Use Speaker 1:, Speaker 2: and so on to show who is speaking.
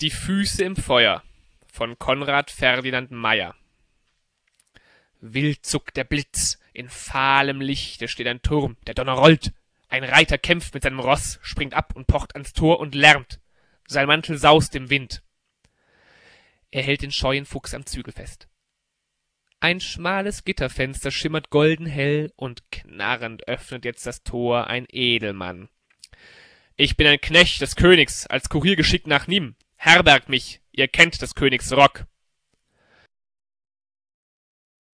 Speaker 1: Die Füße im Feuer von Konrad Ferdinand Meyer. Wild zuckt der Blitz, in fahlem Lichte steht ein Turm, der Donner rollt. Ein Reiter kämpft mit seinem Ross, springt ab und pocht ans Tor und lärmt. Sein Mantel saust im Wind. Er hält den scheuen Fuchs am Zügel fest. Ein schmales Gitterfenster schimmert golden hell, und knarrend öffnet jetzt das Tor ein Edelmann. Ich bin ein Knecht des Königs, als Kurier geschickt nach Nîmes. Herbergt mich, ihr kennt des Königs Rock.